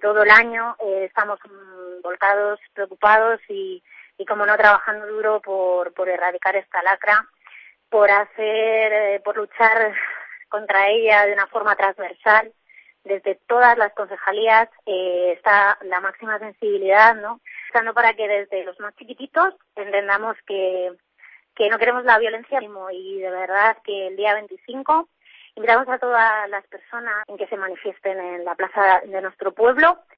todo el año estamos volcados, preocupados y como no, trabajando duro por erradicar esta lacra, por luchar contra ella de una forma transversal. Desde todas las concejalías está la máxima sensibilidad, ¿no? Estando para que desde los más chiquititos entendamos que no queremos la violencia, y de verdad que el día 25 invitamos a todas las personas en que se manifiesten en la plaza de nuestro pueblo.